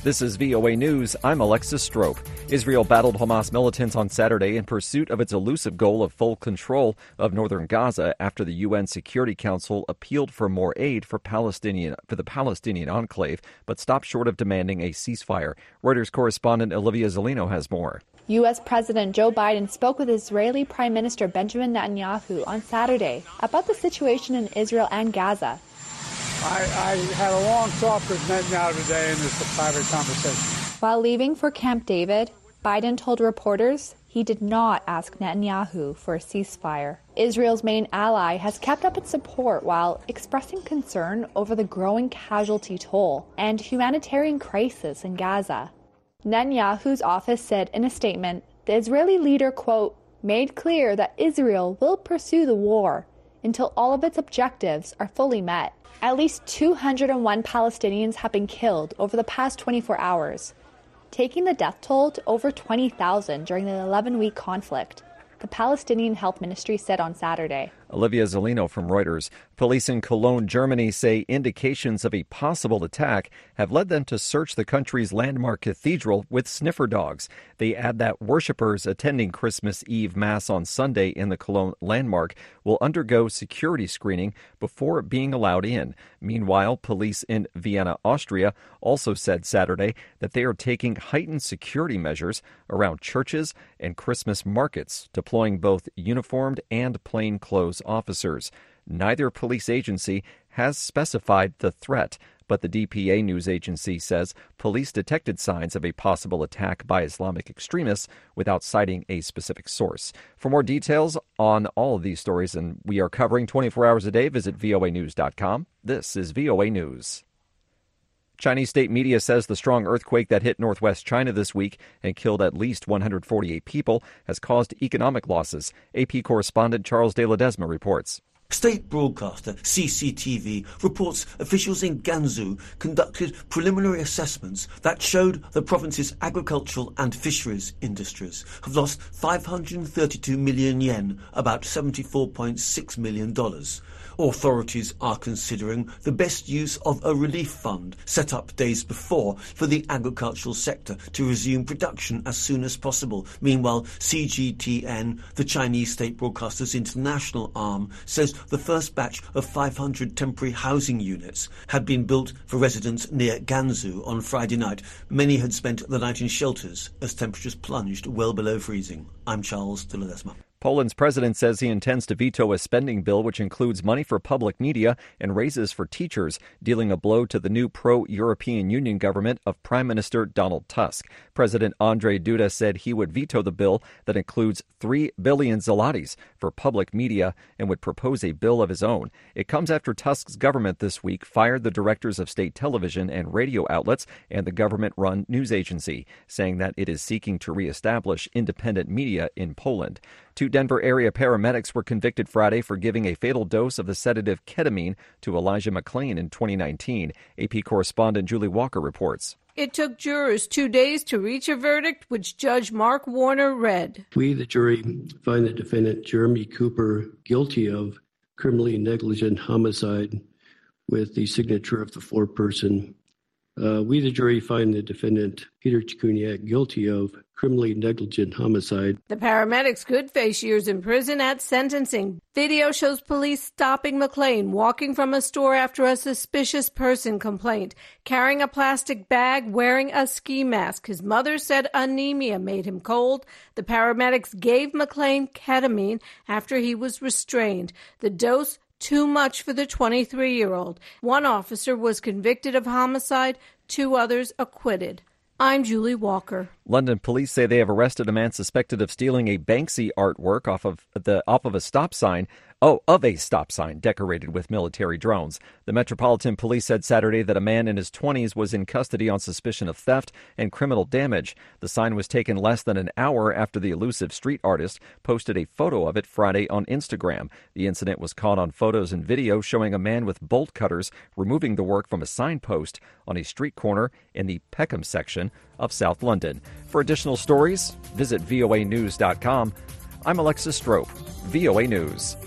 This is VOA News. I'm Alexis Strope. Israel battled Hamas militants on Saturday in pursuit of its elusive goal of full control of northern Gaza after the UN Security Council appealed for more aid for the Palestinian enclave, but stopped short of demanding a ceasefire. Reuters correspondent Olivia Zellino has more. U.S. President Joe Biden spoke with Israeli Prime Minister Benjamin Netanyahu on Saturday about the situation in Israel and Gaza. I had a long talk with Netanyahu today in this private conversation. While leaving for Camp David, Biden told reporters he did not ask Netanyahu for a ceasefire. Israel's main ally has kept up its support while expressing concern over the growing casualty toll and humanitarian crisis in Gaza. Netanyahu's office said in a statement, the Israeli leader, quote, made clear that Israel will pursue the war until all of its objectives are fully met. At least 201 Palestinians have been killed over the past 24 hours, taking the death toll to over 20,000 during the 11-week conflict, the Palestinian Health Ministry said on Saturday. Olivia Zellino from Reuters. Police in Cologne, Germany say indications of a possible attack have led them to search the country's landmark cathedral with sniffer dogs. They add that worshippers attending Christmas Eve Mass on Sunday in the Cologne landmark will undergo security screening before being allowed in. Meanwhile, police in Vienna, Austria also said Saturday that they are taking heightened security measures around churches and Christmas markets, deploying both uniformed and plainclothes officers. Neither police agency has specified the threat, but the DPA news agency says police detected signs of a possible attack by Islamic extremists without citing a specific source. For more details on all of these stories, and we are covering 24 hours a day, visit voanews.com. This is VOA News. Chinese state media says the strong earthquake that hit northwest China this week and killed at least 148 people has caused economic losses. AP correspondent Charles de Ledesma reports. State broadcaster CCTV reports officials in Gansu conducted preliminary assessments that showed the province's agricultural and fisheries industries have lost 532 million yen, about $74.6 million. Authorities are considering the best use of a relief fund set up days before for the agricultural sector to resume production as soon as possible. Meanwhile, CGTN, the Chinese state broadcaster's international arm, says the first batch of 500 temporary housing units had been built for residents near Gansu on Friday night. Many had spent the night in shelters as temperatures plunged well below freezing. I'm Charles de Ledesma. Poland's president says he intends to veto a spending bill which includes money for public media and raises for teachers, dealing a blow to the new pro-European Union government of Prime Minister Donald Tusk. President Andrzej Duda said he would veto the bill that includes 3 billion zlotys for public media and would propose a bill of his own. It comes after Tusk's government this week fired the directors of state television and radio outlets and the government-run news agency, saying that it is seeking to reestablish independent media in Poland. 2 Denver area paramedics were convicted Friday for giving a fatal dose of the sedative ketamine to Elijah McClain in 2019. AP correspondent Julie Walker reports. It took jurors 2 days to reach a verdict, which Judge Mark Warner read. We, the jury, find the defendant Jeremy Cooper guilty of criminally negligent homicide with the signature of the foreperson. We, the jury, find the defendant Peter Chikuniak guilty of criminally negligent homicide. The paramedics could face years in prison at sentencing. Video shows police stopping McClain walking from a store after a suspicious person complained, carrying a plastic bag, wearing a ski mask. His mother said anemia made him cold. The paramedics gave McClain ketamine after he was restrained. The dose too much for the 23-year-old. 1 officer was convicted of homicide, 2 others acquitted. I'm Julie Walker. London police say they have arrested a man suspected of stealing a Banksy artwork off of a stop sign decorated with military drones. The Metropolitan Police said Saturday that a man in his 20s was in custody on suspicion of theft and criminal damage. The sign was taken less than an hour after the elusive street artist posted a photo of it Friday on Instagram. The incident was caught on photos and video showing a man with bolt cutters removing the work from a signpost on a street corner in the Peckham section of South London. For additional stories, visit voanews.com. I'm Alexis Strope, VOA News.